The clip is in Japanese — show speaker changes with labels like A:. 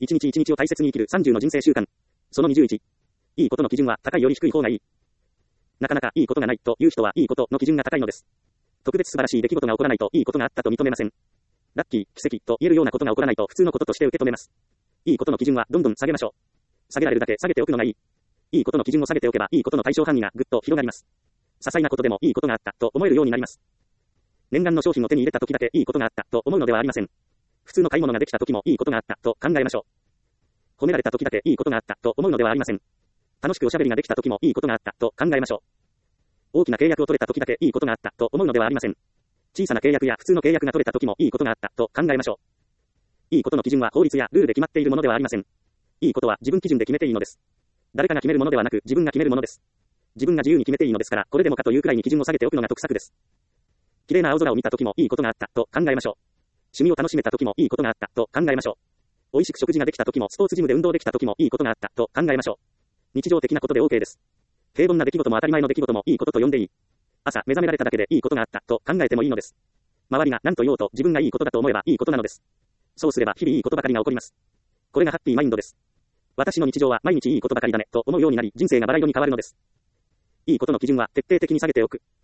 A: 一日一日を大切に生きる30の人生習慣。その21。いいことの基準は高いより低い方がいい。なかなかいいことがないという人はいいことの基準が高いのです。特別素晴らしい出来事が起こらないといいことがあったと認めません。ラッキー、奇跡と言えるようなことが起こらないと普通のこととして受け止めます。いいことの基準はどんどん下げましょう。下げられるだけ下げておくのがいい。いいことの基準を下げておけばいいことの対象範囲がぐっと広がります。些細なことでもいいことがあったと思えるようになります。念願の商品を手に入れた時だけいいことがあったと思うのではありません。普通の買い物ができた時もいいことがあったと考えましょう。褒められた時だけいいことがあったと思うのではありません。楽しくおしゃべりができた時もいいことがあったと考えましょう。大きな契約を取れた時だけいいことがあったと思うのではありません。小さな契約や普通の契約が取れた時もいいことがあったと考えましょう。いいことの基準は法律やルールで決まっているものではありません。いいことは自分基準で決めていいのです。誰かが決めるものではなく自分が決めるものです。自分が自由に決めていいのですから、これでもかというくらいに基準を下げておくのが得策です。綺麗な青空を見た時もいいことがあったと考えましょう。趣味を楽しめた時もいいことがあったと考えましょう。美味しく食事ができた時もスポーツジムで運動できた時もいいことがあったと考えましょう。日常的なことで OK です。平凡な出来事も当たり前の出来事もいいことと呼んでいい。朝目覚められただけでいいことがあったと考えてもいいのです。周りが何と言おうと自分がいいことだと思えばいいことなのです。そうすれば日々いいことばかりが起こります。これがハッピーマインドです。私の日常は毎日いいことばかりだねと思うようになり人生がバラ色に変わるのです。いいことの基準は徹底的に下げておく。